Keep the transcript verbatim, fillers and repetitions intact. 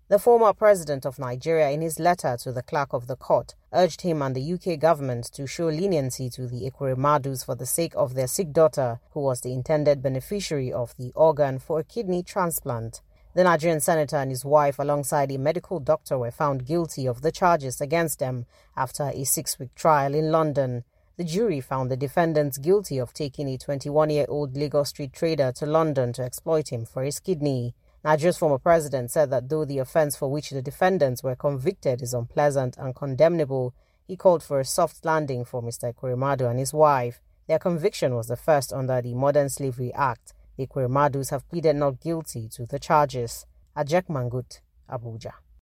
The former president of Nigeria, in his letter to the clerk of the court, urged him and the U K government to show leniency to the Ekweremadus for the sake of their sick daughter, who was the intended beneficiary of the organ for a kidney transplant. The Nigerian senator and his wife, alongside a medical doctor, were found guilty of the charges against them after a six-week trial in London. The jury found the defendants guilty of taking a twenty-one-year-old Lagos street trader to London to exploit him for his kidney. Nigeria's former president said that though the offence for which the defendants were convicted is unpleasant and condemnable, he called for a soft landing for Mister Ekweremadu and his wife. Their conviction was the first under the Modern Slavery Act. The Ekweremadus have pleaded not guilty to the charges. Ajek Mangut, Abuja.